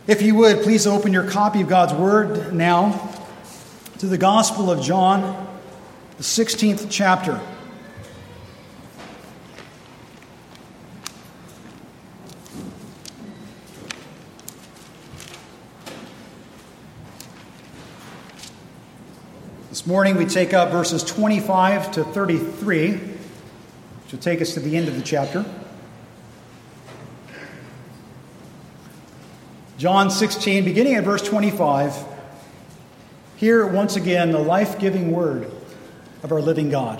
If you would, please open your copy of God's Word now to the Gospel of John, the 16th chapter. This morning we take up verses 25 to 33, which will take us to the end of the chapter. John 16, beginning at verse 25, hear once again the life-giving word of our living God.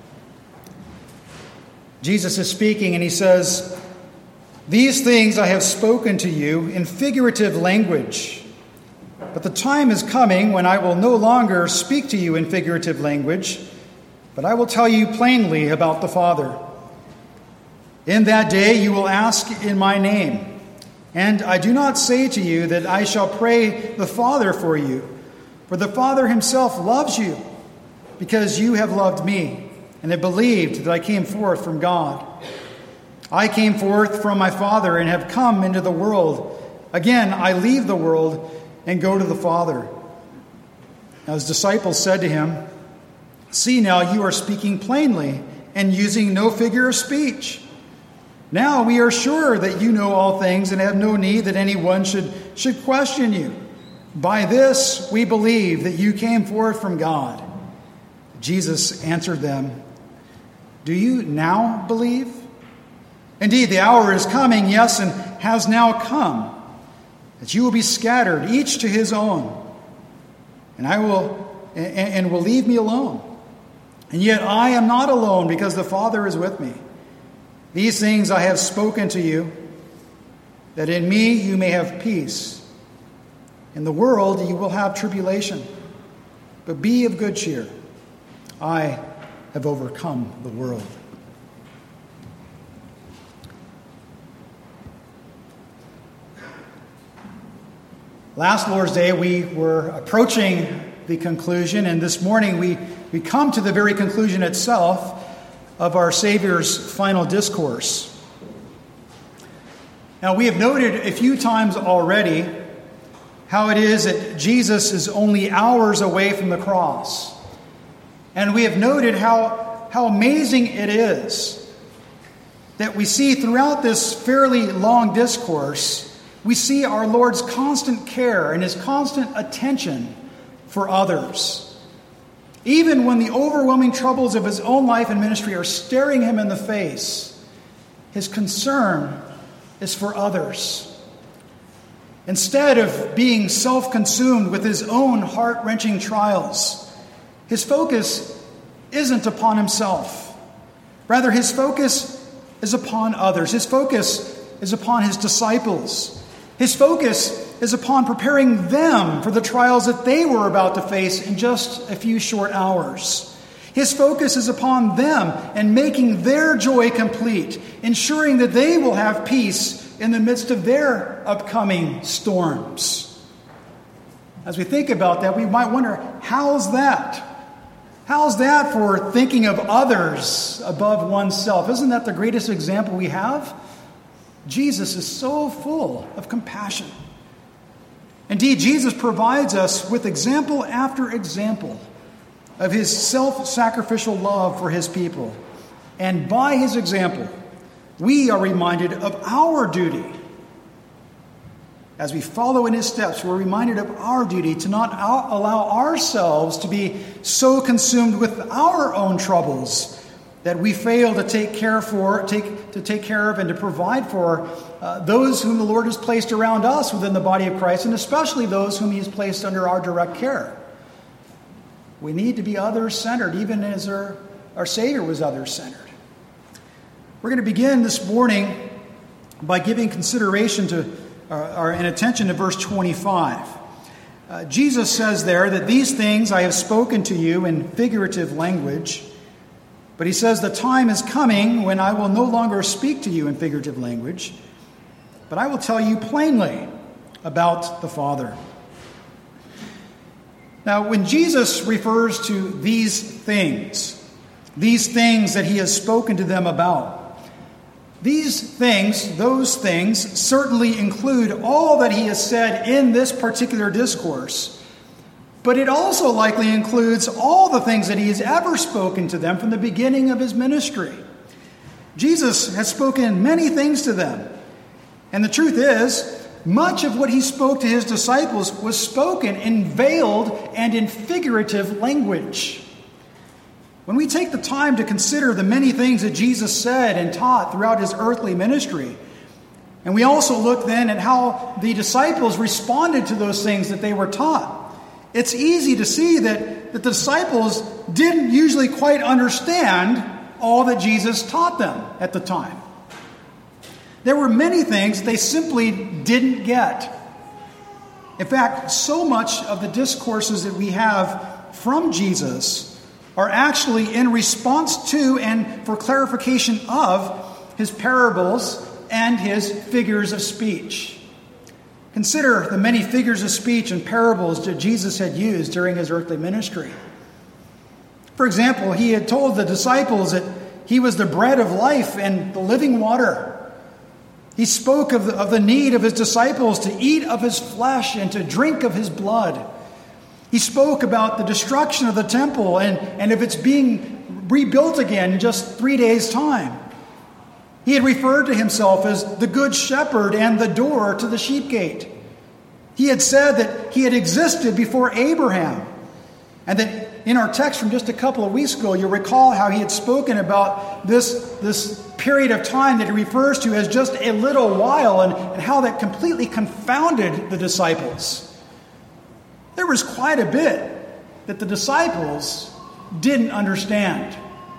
Jesus is speaking and he says, "These things I have spoken to you in figurative language, but the time is coming when I will no longer speak to you in figurative language, but I will tell you plainly about the Father. In that day you will ask in my name. And I do not say to you that I shall pray the Father for you, for the Father himself loves you, because you have loved me, and have believed that I came forth from God. I came forth from my Father, and have come into the world. Again, I leave the world, and go to the Father." Now his disciples said to him, "See now, you are speaking plainly, and using no figure of speech. Now we are sure that you know all things and have no need that anyone should question you. By this we believe that you came forth from God." Jesus answered them, "Do you now believe? Indeed, the hour is coming, yes, and has now come, that you will be scattered, each to his own, and will leave me alone. And yet I am not alone, because the Father is with me. These things I have spoken to you, that in me you may have peace. In the world you will have tribulation, but be of good cheer. I have overcome the world." Last Lord's Day we were approaching the conclusion, and this morning we come to the very conclusion itself of our Savior's final discourse. Now, we have noted a few times already how it is that Jesus is only hours away from the cross. And we have noted how amazing it is that we see throughout this fairly long discourse, we see our Lord's constant care and his constant attention for others. Even when the overwhelming troubles of his own life and ministry are staring him in the face, his concern is for others. Instead of being self-consumed with his own heart-wrenching trials, his focus isn't upon himself. Rather, his focus is upon others. His focus is upon his disciples. His focus is upon preparing them for the trials that they were about to face in just a few short hours. His focus is upon them and making their joy complete, ensuring that they will have peace in the midst of their upcoming storms. As we think about that, we might wonder, how's that? How's that for thinking of others above oneself? Isn't that the greatest example we have? Jesus is so full of compassion. Indeed, Jesus provides us with example after example of his self-sacrificial love for his people. And by his example, we are reminded of our duty. As we follow in his steps, we're reminded of our duty to not allow ourselves to be so consumed with our own troubles that we fail to take care of and to provide for those whom the Lord has placed around us within the body of Christ, and especially those whom he has placed under our direct care. We need to be others-centered, even as our Savior was others-centered. We're going to begin this morning by giving consideration to and attention to verse 25. Jesus says there that these things I have spoken to you in figurative language. But he says, the time is coming when I will no longer speak to you in figurative language, but I will tell you plainly about the Father. Now, when Jesus refers to these things that he has spoken to them about, those things, certainly include all that he has said in this particular discourse. But it also likely includes all the things that he has ever spoken to them from the beginning of his ministry. Jesus has spoken many things to them. And the truth is, much of what he spoke to his disciples was spoken in veiled and in figurative language. When we take the time to consider the many things that Jesus said and taught throughout his earthly ministry, and we also look then at how the disciples responded to those things that they were taught, it's easy to see that the disciples didn't usually quite understand all that Jesus taught them at the time. There were many things they simply didn't get. In fact, so much of the discourses that we have from Jesus are actually in response to and for clarification of his parables and his figures of speech. Consider the many figures of speech and parables that Jesus had used during his earthly ministry. For example, he had told the disciples that he was the bread of life and the living water. He spoke of the need of his disciples to eat of his flesh and to drink of his blood. He spoke about the destruction of the temple and of its being rebuilt again in just 3 days' time. He had referred to himself as the good shepherd and the door to the sheep gate. He had said that he had existed before Abraham. And that in our text from just a couple of weeks ago, you'll recall how he had spoken about this period of time that he refers to as just a little while and how that completely confounded the disciples. There was quite a bit that the disciples didn't understand.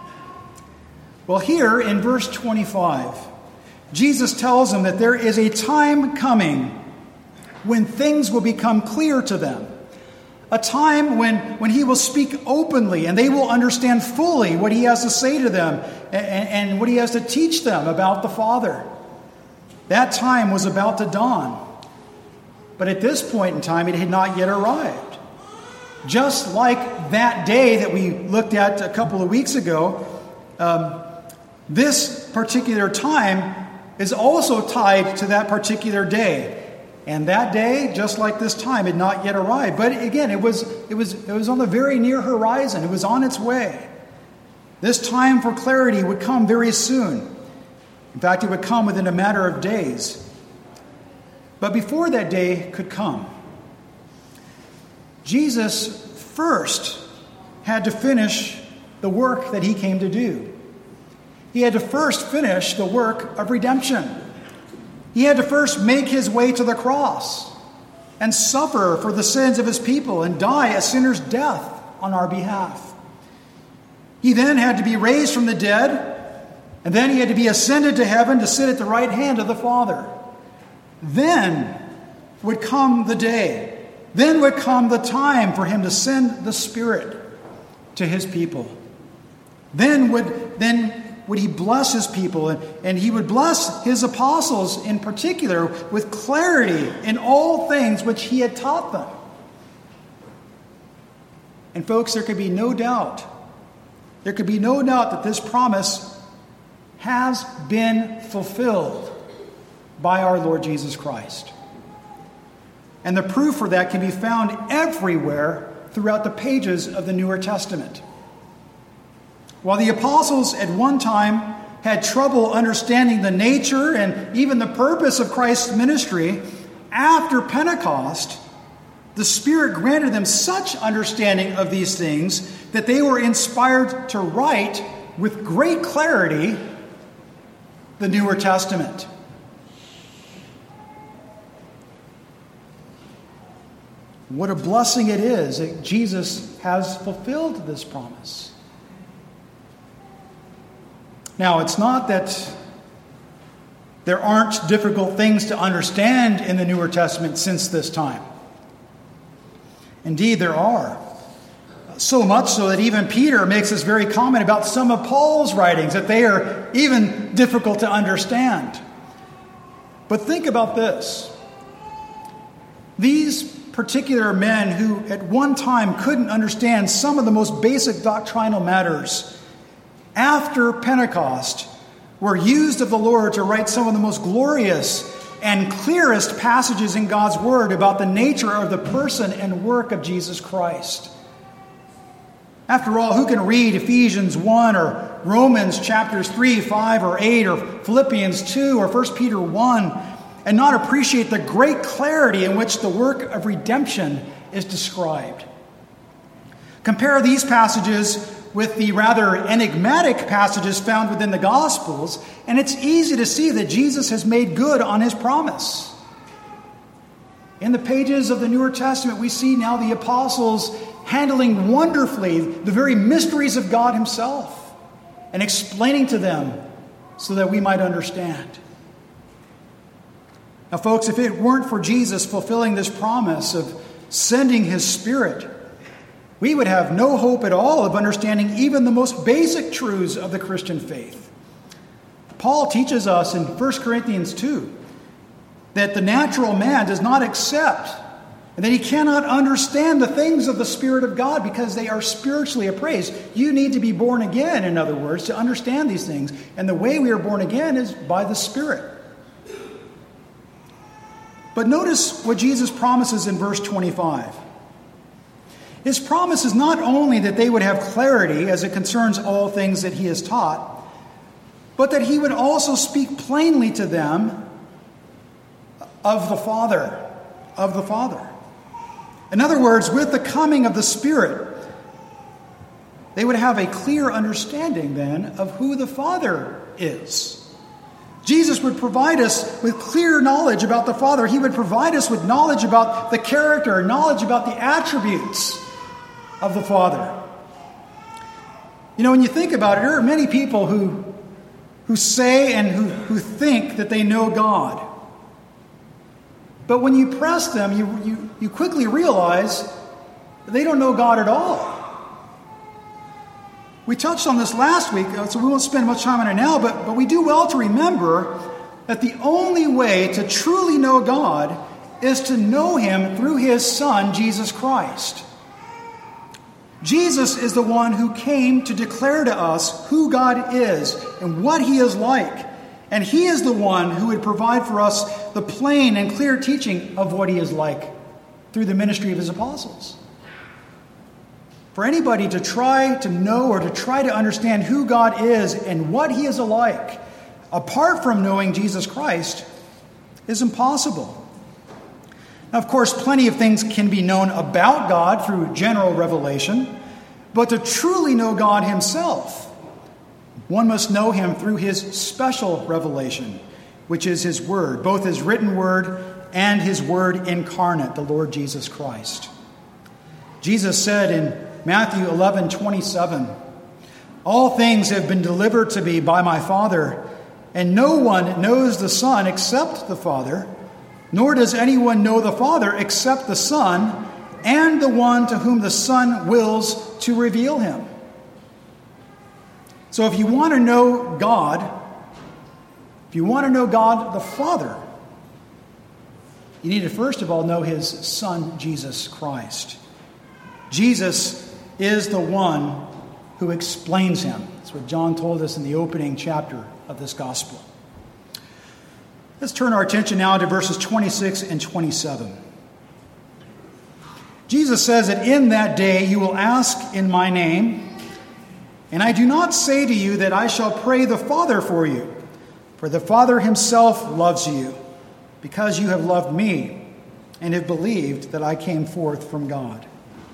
Well, here in verse 25, Jesus tells them that there is a time coming when things will become clear to them. A time when he will speak openly and they will understand fully what he has to say to them and what he has to teach them about the Father. That time was about to dawn. But at this point in time, it had not yet arrived. Just like that day that we looked at a couple of weeks ago, this particular time is also tied to that particular day. And that day, just like this time, had not yet arrived. But again, it was on the very near horizon. It was on its way. This time for clarity would come very soon. In fact, it would come within a matter of days. But before that day could come, Jesus first had to finish the work that he came to do. He had to first finish the work of redemption. He had to first make his way to the cross and suffer for the sins of his people and die a sinner's death on our behalf. He then had to be raised from the dead, and then he had to be ascended to heaven to sit at the right hand of the Father. Then would come the day. Then would come the time for him to send the Spirit to his people. Then would he bless his people, and he would bless his apostles in particular with clarity in all things which he had taught them. And folks, there could be no doubt that this promise has been fulfilled by our Lord Jesus Christ. And the proof for that can be found everywhere throughout the pages of the Newer Testament. While the apostles at one time had trouble understanding the nature and even the purpose of Christ's ministry, after Pentecost, the Spirit granted them such understanding of these things that they were inspired to write with great clarity the Newer Testament. What a blessing it is that Jesus has fulfilled this promise. Now, it's not that there aren't difficult things to understand in the Newer Testament since this time. Indeed, there are. So much so that even Peter makes this very comment about some of Paul's writings, that they are even difficult to understand. But think about this. These particular men who at one time couldn't understand some of the most basic doctrinal matters, after Pentecost, were used of the Lord to write some of the most glorious and clearest passages in God's Word about the nature of the person and work of Jesus Christ. After all, who can read Ephesians 1 or Romans chapters 3, 5, or 8, or Philippians 2 or 1 Peter 1 and not appreciate the great clarity in which the work of redemption is described? Compare these passages with the rather enigmatic passages found within the Gospels, and it's easy to see that Jesus has made good on his promise. In the pages of the Newer Testament, we see now the apostles handling wonderfully the very mysteries of God himself and explaining to them so that we might understand. Now, folks, if it weren't for Jesus fulfilling this promise of sending his Spirit, we would have no hope at all of understanding even the most basic truths of the Christian faith. Paul teaches us in 1 Corinthians 2 that the natural man does not accept and that he cannot understand the things of the Spirit of God because they are spiritually appraised. You need to be born again, in other words, to understand these things. And the way we are born again is by the Spirit. But notice what Jesus promises in verse 25. His promise is not only that they would have clarity as it concerns all things that he has taught, but that he would also speak plainly to them of the Father. In other words, with the coming of the Spirit, they would have a clear understanding then of who the Father is. Jesus would provide us with clear knowledge about the Father. He would provide us with knowledge about the character, knowledge about the attributes of the Father. You know, when you think about it, there are many people who say and who think that they know God. But when you press them, you quickly realize that they don't know God at all. We touched on this last week, so we won't spend much time on it now, but we do well to remember that the only way to truly know God is to know him through his Son, Jesus Christ. Jesus is the one who came to declare to us who God is and what he is like. And he is the one who would provide for us the plain and clear teaching of what he is like through the ministry of his apostles. For anybody to try to know or to try to understand who God is and what he is alike, apart from knowing Jesus Christ, is impossible. Now, of course, plenty of things can be known about God through general revelation, but to truly know God himself, one must know him through his special revelation, which is his word, both his written word and his word incarnate, the Lord Jesus Christ. Jesus said in Matthew 11:27, "All things have been delivered to me by my Father, and no one knows the Son except the Father, nor does anyone know the Father except the Son, and the one to whom the Son wills to reveal him." So if you want to know God, if you want to know God the Father, you need to first of all know his Son, Jesus Christ. Jesus is the one who explains him. That's what John told us in the opening chapter of this gospel. Let's turn our attention now to verses 26 and 27. Jesus says that in that day you will ask in my name, and I do not say to you that I shall pray the Father for you, for the Father himself loves you, because you have loved me and have believed that I came forth from God.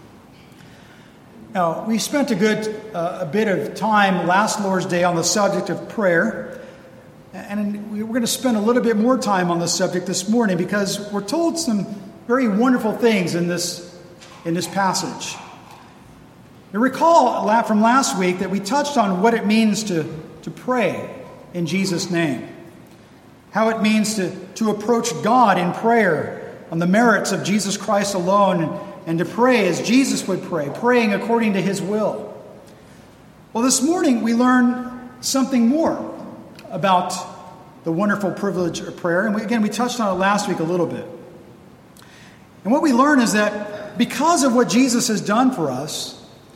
Now, we spent a bit of time last Lord's Day on the subject of prayer, and we're going to spend a little bit more time on the subject this morning because we're told some very wonderful things in this passage. You recall from last week that we touched on what it means to pray in Jesus' name, how it means to approach God in prayer on the merits of Jesus Christ alone, and to pray as Jesus would pray, praying according to his will. Well, this morning we learn something more about the wonderful privilege of prayer. And we touched on it last week a little bit. And what we learn is that because of what Jesus has done for us,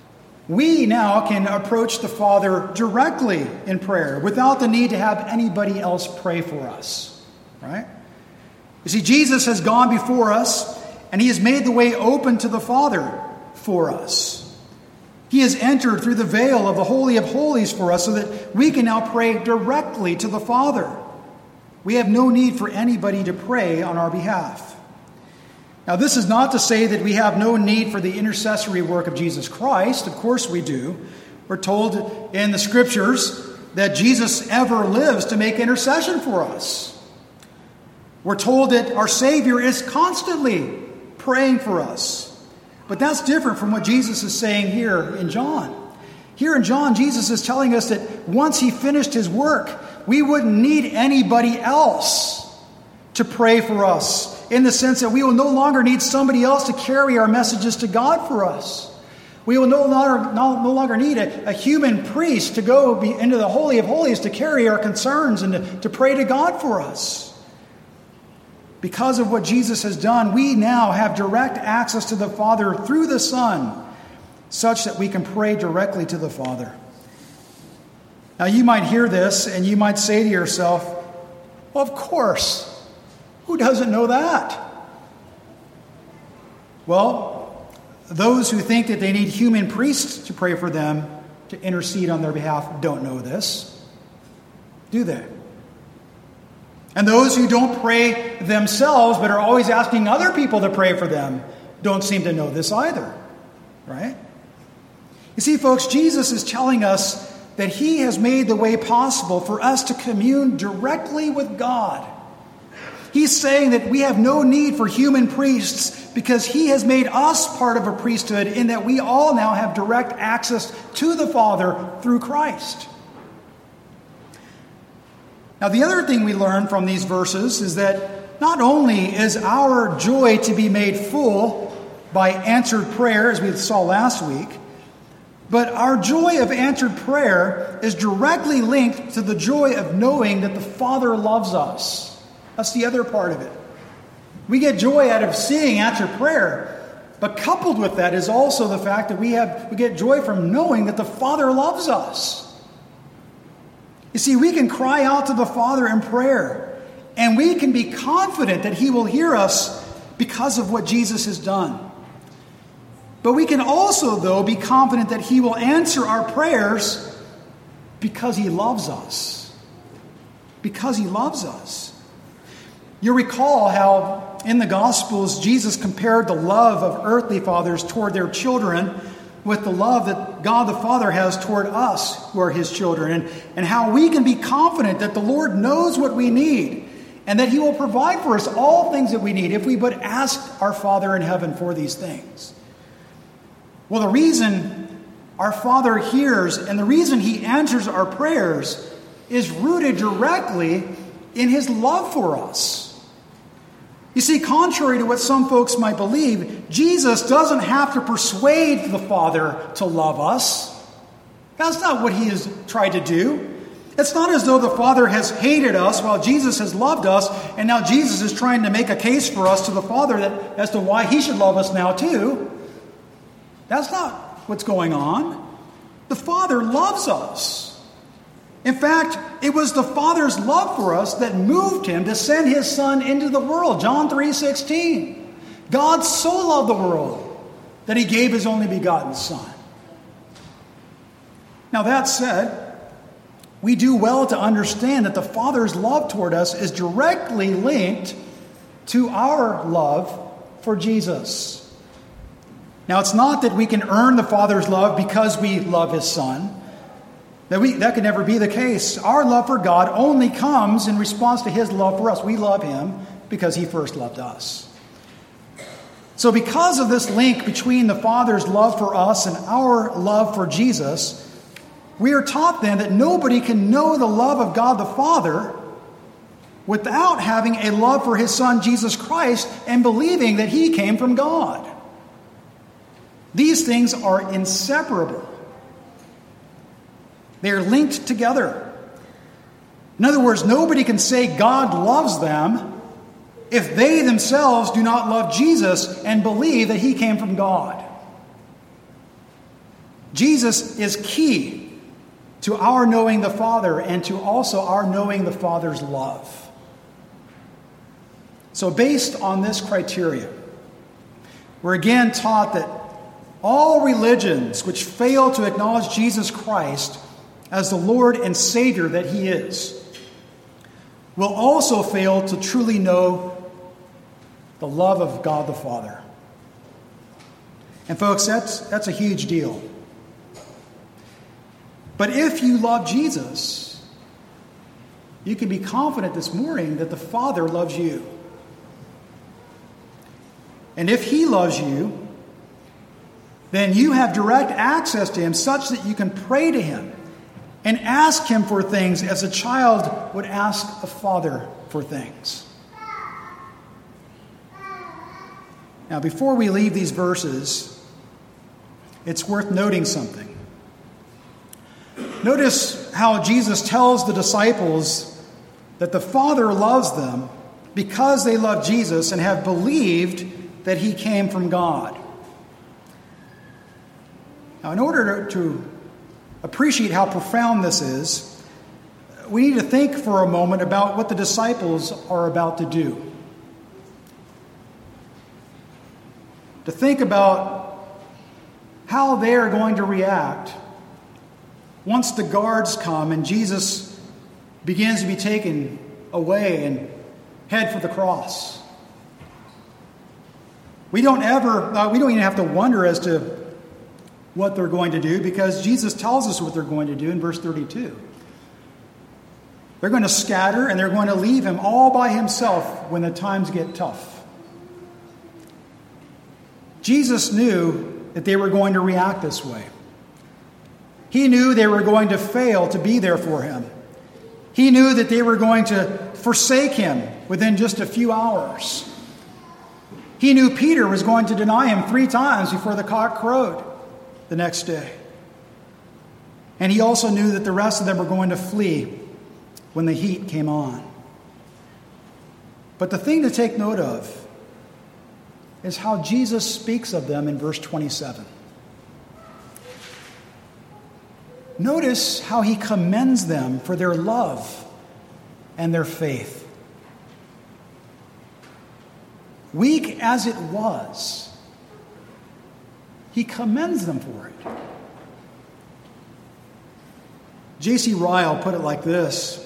we now can approach the Father directly in prayer without the need to have anybody else pray for us. Right? You see, Jesus has gone before us, and he has made the way open to the Father for us. He has entered through the veil of the Holy of Holies for us so that we can now pray directly to the Father. We have no need for anybody to pray on our behalf. Now, this is not to say that we have no need for the intercessory work of Jesus Christ. Of course we do. We're told in the Scriptures that Jesus ever lives to make intercession for us. We're told that our Savior is constantly praying for us. But that's different from what Jesus is saying here in John. Here in John, Jesus is telling us that once he finished his work, we wouldn't need anybody else to pray for us, in the sense that we will no longer need somebody else to carry our messages to God for us. We will no longer need a human priest to go into the Holy of Holies to carry our concerns and to pray to God for us. Because of what Jesus has done, we now have direct access to the Father through the Son, such that we can pray directly to the Father. Now, you might hear this and you might say to yourself, well, of course, who doesn't know that? Well, those who think that they need human priests to pray for them, to intercede on their behalf, don't know this, do they? And those who don't pray themselves but are always asking other people to pray for them don't seem to know this either, right? You see, folks, Jesus is telling us that he has made the way possible for us to commune directly with God. He's saying that we have no need for human priests because he has made us part of a priesthood in that we all now have direct access to the Father through Christ. Now, the other thing we learn from these verses is that not only is our joy to be made full by answered prayer, as we saw last week, but our joy of answered prayer is directly linked to the joy of knowing that the Father loves us. That's the other part of it. We get joy out of seeing answered prayer, but coupled with that is also the fact that we get joy from knowing that the Father loves us. You see, we can cry out to the Father in prayer, and we can be confident that he will hear us because of what Jesus has done. But we can also, though, be confident that he will answer our prayers because he loves us. Because he loves us. You recall how in the Gospels, Jesus compared the love of earthly fathers toward their children with the love that God the Father has toward us who are his children, and how we can be confident that the Lord knows what we need and that he will provide for us all things that we need if we but ask our Father in heaven for these things. Well, the reason our Father hears and the reason he answers our prayers is rooted directly in his love for us. You see, contrary to what some folks might believe, Jesus doesn't have to persuade the Father to love us. That's not what he has tried to do. It's not as though the Father has hated us while Jesus has loved us, and now Jesus is trying to make a case for us to the Father as to why he should love us now too. That's not what's going on. The Father loves us. In fact, it was the Father's love for us that moved him to send his Son into the world. John 3:16. God so loved the world that he gave his only begotten Son. Now that said, we do well to understand that the Father's love toward us is directly linked to our love for Jesus. Now, it's not that we can earn the Father's love because we love his Son. That could never be the case. Our love for God only comes in response to his love for us. We love him because he first loved us. So because of this link between the Father's love for us and our love for Jesus, we are taught then that nobody can know the love of God the Father without having a love for his Son Jesus Christ and believing that he came from God. These things are inseparable. They are linked together. In other words, nobody can say God loves them if they themselves do not love Jesus and believe that he came from God. Jesus is key to our knowing the Father and to also our knowing the Father's love. So based on this criteria, we're again taught that all religions which fail to acknowledge Jesus Christ as the Lord and Savior that he is will also fail to truly know the love of God the Father. And folks, that's a huge deal. But if you love Jesus, you can be confident this morning that the Father loves you. And if he loves you, then you have direct access to him such that you can pray to him and ask him for things as a child would ask a father for things. Now, before we leave these verses, it's worth noting something. Notice how Jesus tells the disciples that the Father loves them because they love Jesus and have believed that he came from God. Now, in order to appreciate how profound this is, we need to think for a moment about what the disciples are about to do. To think about how they are going to react once the guards come and Jesus begins to be taken away and head for the cross. We don't even have to wonder as to what they're going to do, because Jesus tells us what they're going to do in verse 32. They're going to scatter and they're going to leave him all by himself when the times get tough. Jesus knew that they were going to react this way. He knew they were going to fail to be there for him. He knew that they were going to forsake him within just a few hours. He knew Peter was going to deny him 3 times before the cock crowed the next day. And he also knew that the rest of them were going to flee when the heat came on. But the thing to take note of is how Jesus speaks of them in verse 27. Notice how he commends them for their love and their faith. Weak as it was, he commends them for it. J.C. Ryle put it like this: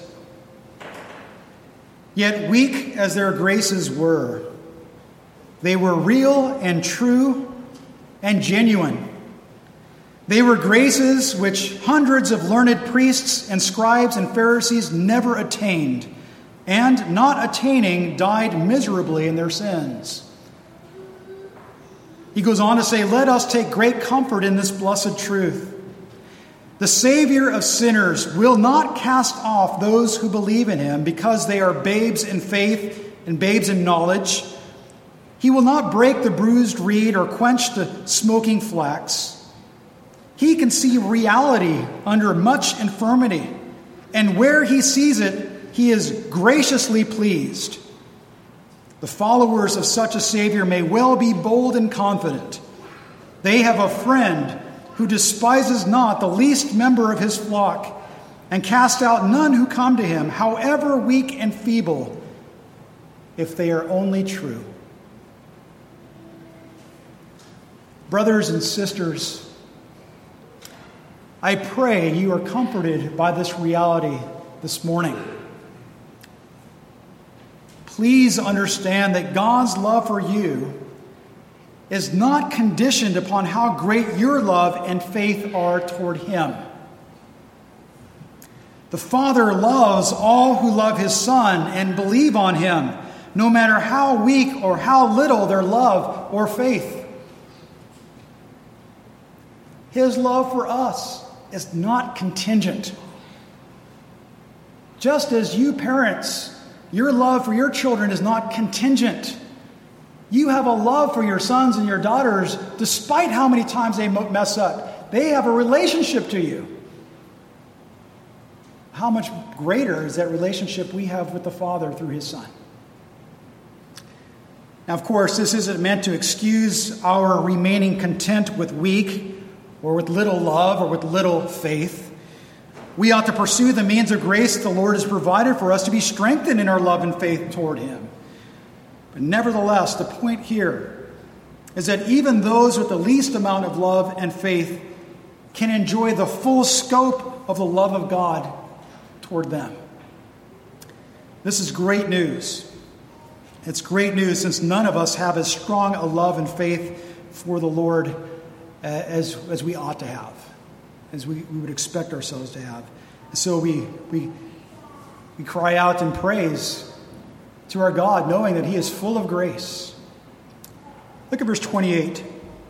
"Yet weak as their graces were, they were real and true and genuine. They were graces which hundreds of learned priests and scribes and Pharisees never attained, and not attaining died miserably in their sins." He goes on to say, "Let us take great comfort in this blessed truth. The Savior of sinners will not cast off those who believe in him because they are babes in faith and babes in knowledge. He will not break the bruised reed or quench the smoking flax. He can see reality under much infirmity, and where he sees it, he is graciously pleased. The followers of such a Savior may well be bold and confident. They have a friend who despises not the least member of his flock, and casts out none who come to him, however weak and feeble, if they are only true." Brothers and sisters, I pray you are comforted by this reality this morning. Please understand that God's love for you is not conditioned upon how great your love and faith are toward him. The Father loves all who love his Son and believe on him, no matter how weak or how little their love or faith. His love for us is not contingent. Just as you parents, your love for your children is not contingent. You have a love for your sons and your daughters despite how many times they mess up. They have a relationship to you. How much greater is that relationship we have with the Father through his Son? Now, of course, this isn't meant to excuse our remaining content with weak or with little love, or with little faith. We ought to pursue the means of grace that the Lord has provided for us to be strengthened in our love and faith toward him. But nevertheless, the point here is that even those with the least amount of love and faith can enjoy the full scope of the love of God toward them. This is great news. It's great news since none of us have as strong a love and faith for the Lord as we ought to have, as we would expect ourselves to have. And so we cry out in praise to our God, knowing that he is full of grace. Look at verse 28.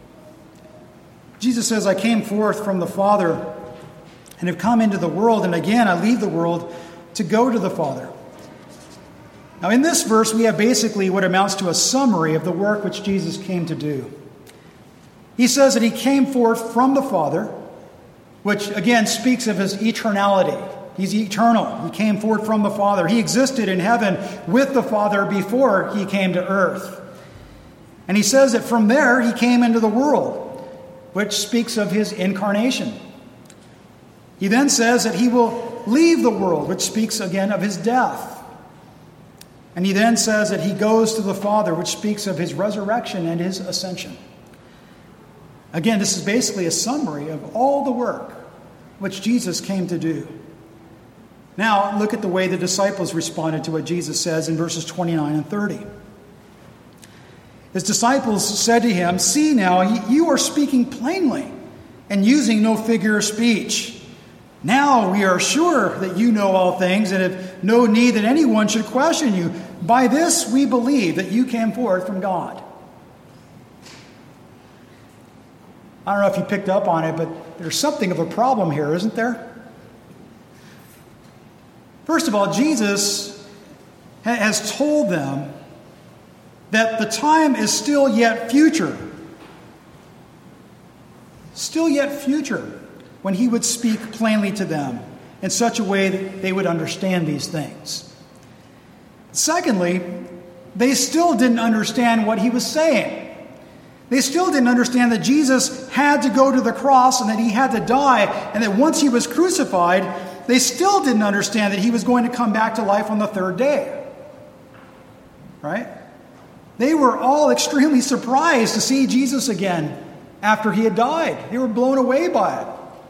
Jesus says, I came forth from the Father and have come into the world, and again I leave the world to go to the Father. Now in this verse we have basically what amounts to a summary of the work which Jesus came to do. He says that he came forth from the Father, which again speaks of his eternality. He's eternal. He came forth from the Father. He existed in heaven with the Father before he came to earth. And he says that from there he came into the world, which speaks of his incarnation. He then says that he will leave the world, which speaks again of his death. And he then says that he goes to the Father, which speaks of his resurrection and his ascension. Again, this is basically a summary of all the work which Jesus came to do. Now, look at the way the disciples responded to what Jesus says in verses 29 and 30. His disciples said to him, see now, you are speaking plainly and using no figure of speech. Now we are sure that you know all things and have no need that anyone should question you. By this we believe that you came forth from God. I don't know if you picked up on it, but there's something of a problem here, isn't there? First of all, Jesus has told them that the time is still yet future. Still yet future when he would speak plainly to them in such a way that they would understand these things. Secondly, they still didn't understand what he was saying. They still didn't understand that Jesus had to go to the cross and that he had to die, and that once he was crucified, they still didn't understand that he was going to come back to life on the third day. Right? They were all extremely surprised to see Jesus again after he had died. They were blown away by it.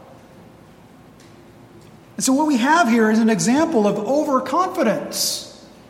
And so what we have here is an example of overconfidence.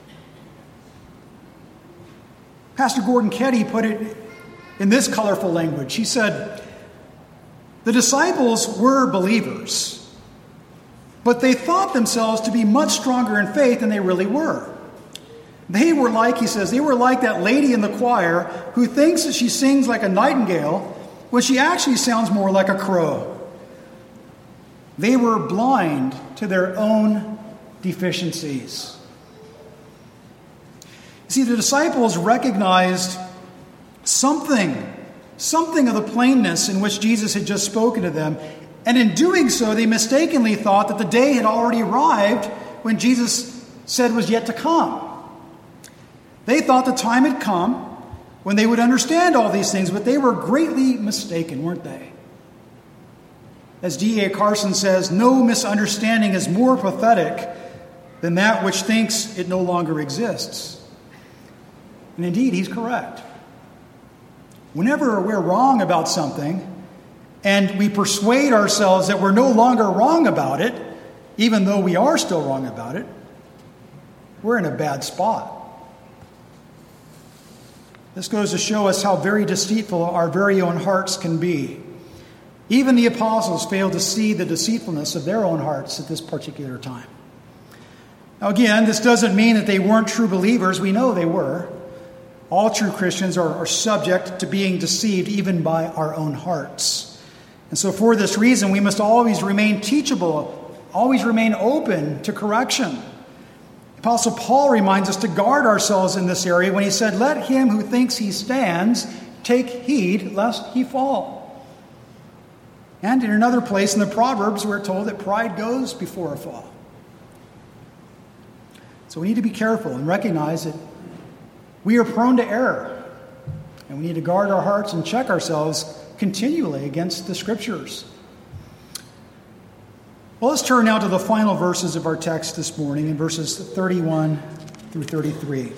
Pastor Gordon Ketty put it in this colorful language. He said, the disciples were believers, but they thought themselves to be much stronger in faith than they really were. They were like, he says, they were like that lady in the choir who thinks that she sings like a nightingale when she actually sounds more like a crow. They were blind to their own deficiencies. See, the disciples recognized something of the plainness in which Jesus had just spoken to them. And in doing so, they mistakenly thought that the day had already arrived when Jesus said was yet to come. They thought the time had come when they would understand all these things, but they were greatly mistaken, weren't they? As D.A. Carson says, no misunderstanding is more pathetic than that which thinks it no longer exists. And indeed, he's correct. Whenever we're wrong about something, and we persuade ourselves that we're no longer wrong about it, even though we are still wrong about it, we're in a bad spot. This goes to show us how very deceitful our very own hearts can be. Even the apostles failed to see the deceitfulness of their own hearts at this particular time. Now again, this doesn't mean that they weren't true believers. We know they were. All true Christians are subject to being deceived even by our own hearts. And so for this reason, we must always remain teachable, always remain open to correction. Apostle Paul reminds us to guard ourselves in this area when he said, let him who thinks he stands take heed lest he fall. And in another place in the Proverbs, we're told that pride goes before a fall. So we need to be careful and recognize that we are prone to error. And we need to guard our hearts and check ourselves continually against the Scriptures. Well, let's turn now to the final verses of our text this morning, in verses 31 through 33.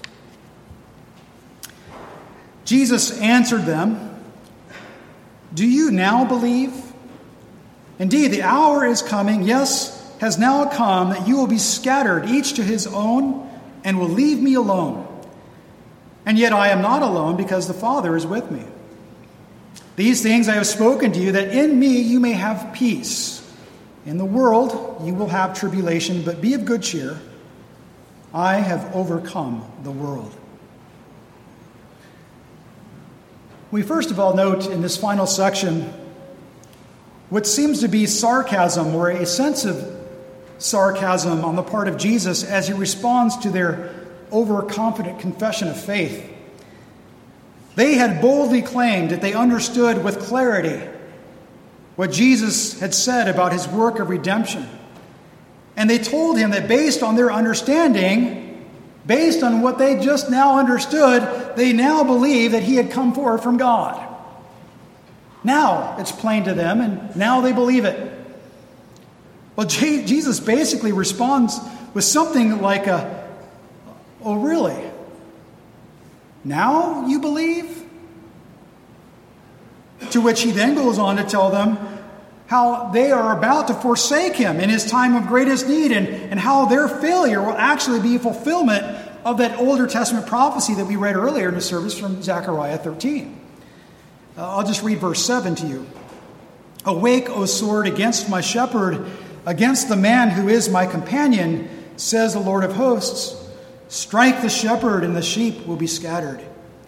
Jesus answered them, "Do you now believe? Indeed, the hour is coming, yes, has now come, that you will be scattered, each to his own, and will leave me alone. And yet I am not alone, because the Father is with me. These things I have spoken to you, that in me you may have peace. In the world you will have tribulation, but be of good cheer. I have overcome the world." We first of all note in this final section what seems to be sarcasm, or a sense of sarcasm on the part of Jesus as he responds to their overconfident confession of faith. They had boldly claimed that they understood with clarity what Jesus had said about his work of redemption. And they told him that based on their understanding, based on what they just now understood, they now believe that he had come forth from God. Now it's plain to them, and now they believe it. Well, Jesus basically responds with something like "Oh, really? Now you believe?" To which he then goes on to tell them how they are about to forsake him in his time of greatest need, and how their failure will actually be a fulfillment of that Older Testament prophecy that we read earlier in the service from Zechariah 13. I'll just read verse 7 to you. "Awake, O sword, against my shepherd, against the man who is my companion, says the Lord of hosts. Strike the shepherd, and the sheep will be scattered."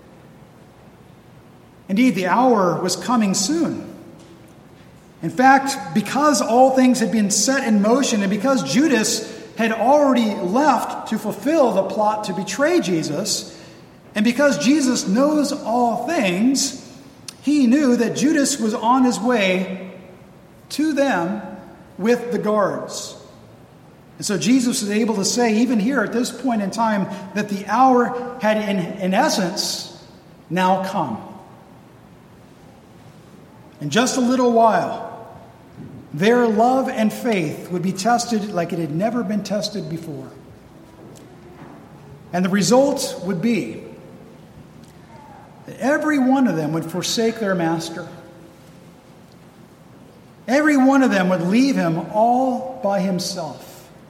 Indeed, the hour was coming soon. In fact, because all things had been set in motion, and because Judas had already left to fulfill the plot to betray Jesus, and because Jesus knows all things, he knew that Judas was on his way to them with the guards. And so Jesus was able to say, even here at this point in time, that the hour had in essence now come. In just a little while, their love and faith would be tested like it had never been tested before. And the result would be that every one of them would forsake their master. Every one of them would leave him all by himself.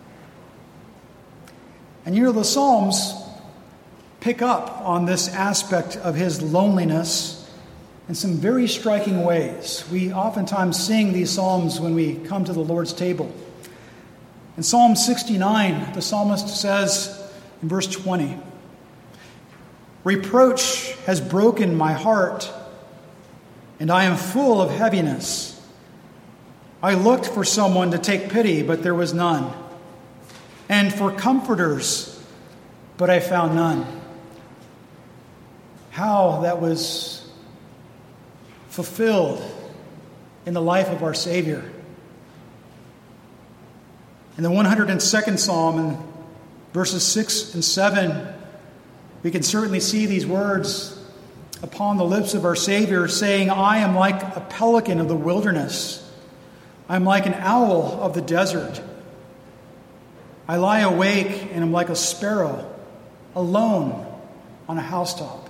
And you know, the Psalms pick up on this aspect of his loneliness in some very striking ways. We oftentimes sing these psalms when we come to the Lord's table. In Psalm 69, the psalmist says in verse 20, "Reproach has broken my heart, and I am full of heaviness. I looked for someone to take pity, but there was none, and for comforters, but I found none." How that was fulfilled in the life of our Savior. In the 102nd Psalm, in verses 6 and 7, we can certainly see these words upon the lips of our Savior, saying, "I am like a pelican of the wilderness. I am like an owl of the desert. I lie awake and am like a sparrow, alone on a housetop."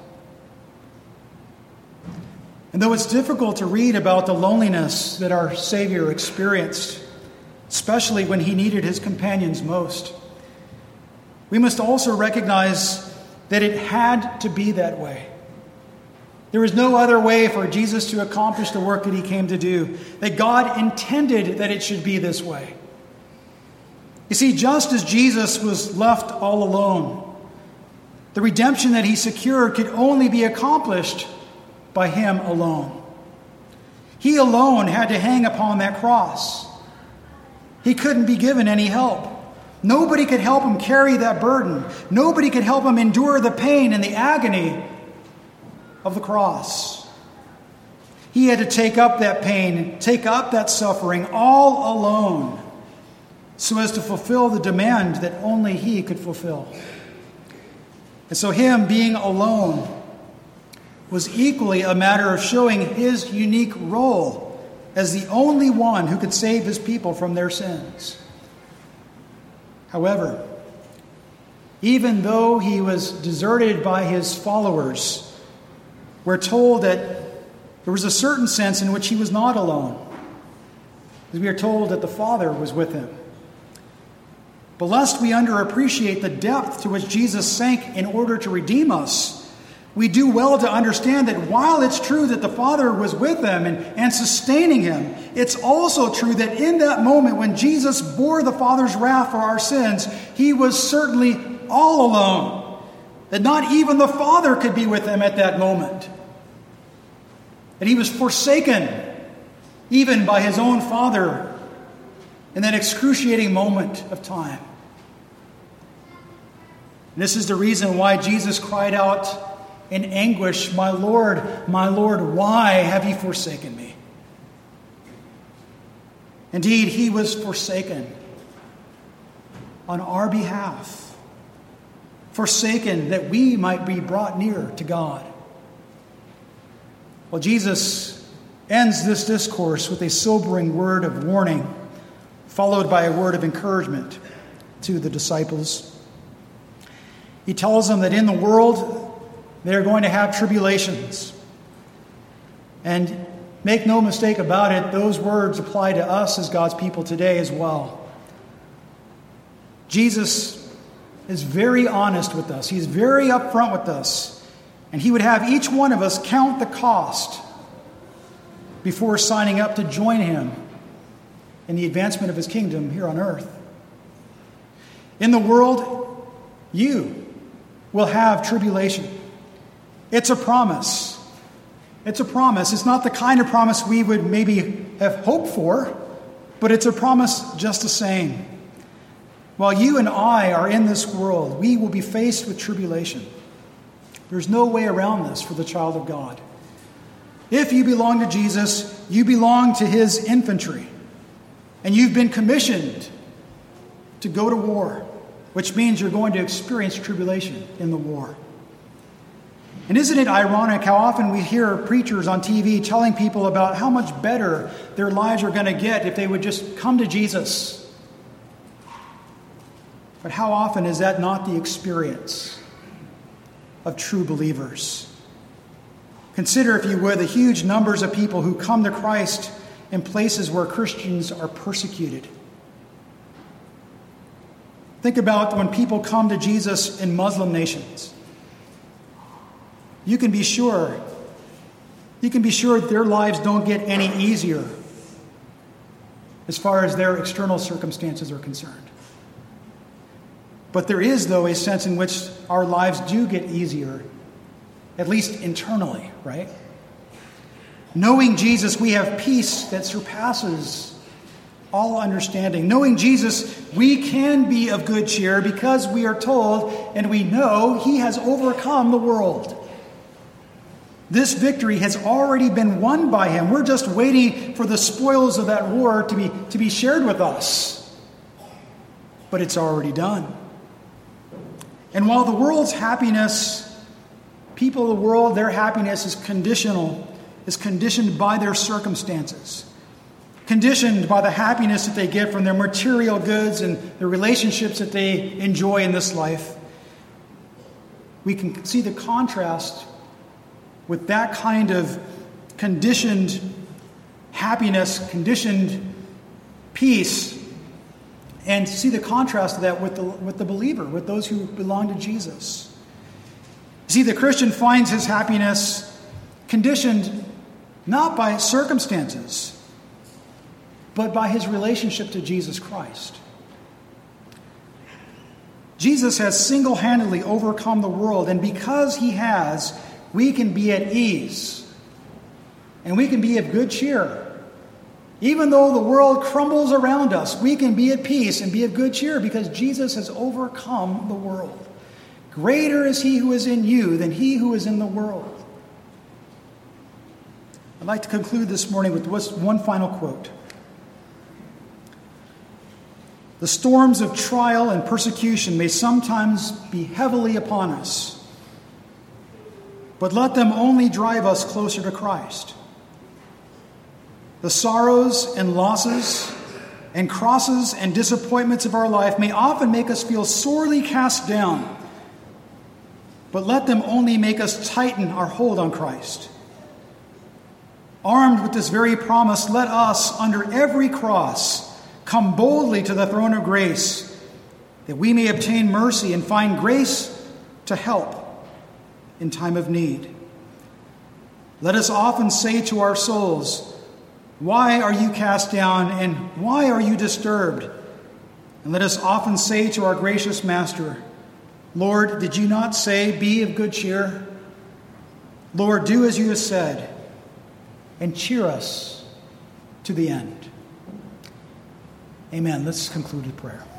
And though it's difficult to read about the loneliness that our Savior experienced, especially when he needed his companions most, we must also recognize that it had to be that way. There was no other way for Jesus to accomplish the work that he came to do, that God intended that it should be this way. You see, just as Jesus was left all alone, the redemption that he secured could only be accomplished by him alone. He alone had to hang upon that cross. He couldn't be given any help. Nobody could help him carry that burden. Nobody could help him endure the pain and the agony of the cross. He had to take up that pain, take up that suffering all alone, so as to fulfill the demand that only he could fulfill. And so him being alone was equally a matter of showing his unique role as the only one who could save his people from their sins. However, even though he was deserted by his followers, we're told that there was a certain sense in which he was not alone, as we are told that the Father was with him. But lest we underappreciate the depth to which Jesus sank in order to redeem us, we do well to understand that while it's true that the Father was with him and sustaining him, it's also true that in that moment when Jesus bore the Father's wrath for our sins, he was certainly all alone. That not even the Father could be with him at that moment. That he was forsaken even by his own Father in that excruciating moment of time. And this is the reason why Jesus cried out in anguish, my Lord, why have you forsaken me?" Indeed, he was forsaken on our behalf, forsaken that we might be brought near to God. Well, Jesus ends this discourse with a sobering word of warning, followed by a word of encouragement to the disciples. He tells them that in the world they're going to have tribulations. And make no mistake about it, those words apply to us as God's people today as well. Jesus is very honest with us. He's very upfront with us. And he would have each one of us count the cost before signing up to join him in the advancement of his kingdom here on earth. In the world, you will have tribulation. It's a promise. It's a promise. It's not the kind of promise we would maybe have hoped for, but it's a promise just the same. While you and I are in this world, we will be faced with tribulation. There's no way around this for the child of God. If you belong to Jesus, you belong to his infantry. And you've been commissioned to go to war, which means you're going to experience tribulation in the war. And isn't it ironic how often we hear preachers on TV telling people about how much better their lives are going to get if they would just come to Jesus? But how often is that not the experience of true believers? Consider, if you would, the huge numbers of people who come to Christ in places where Christians are persecuted. Think about when people come to Jesus in Muslim nations. You can be sure their lives don't get any easier as far as their external circumstances are concerned. But there is, though, a sense in which our lives do get easier, at least internally, right? Knowing Jesus, we have peace that surpasses all understanding. Knowing Jesus, we can be of good cheer because we are told and we know he has overcome the world. This victory has already been won by him. We're just waiting for the spoils of that war to be shared with us. But it's already done. And while the world's happiness, people of the world, their happiness is conditioned by their circumstances, conditioned by the happiness that they get from their material goods and the relationships that they enjoy in this life. We can see the contrast with that kind of conditioned happiness, conditioned peace, and see the contrast of that with the believer, with those who belong to Jesus. See, the Christian finds his happiness conditioned not by circumstances, but by his relationship to Jesus Christ. Jesus has single-handedly overcome the world, and because he has, we can be at ease, and we can be of good cheer. Even though the world crumbles around us, we can be at peace and be of good cheer because Jesus has overcome the world. Greater is he who is in you than he who is in the world. I'd like to conclude this morning with one final quote. The storms of trial and persecution may sometimes be heavily upon us, but let them only drive us closer to Christ. The sorrows and losses and crosses and disappointments of our life may often make us feel sorely cast down, but let them only make us tighten our hold on Christ. Armed with this very promise, let us, under every cross, come boldly to the throne of grace, that we may obtain mercy and find grace to help in time of need. Let us often say to our souls, "Why are you cast down, and why are you disturbed?" And let us often say to our gracious Master, "Lord, did you not say, 'Be of good cheer'? Lord, do as you have said, and cheer us to the end." Amen. Let's conclude with prayer.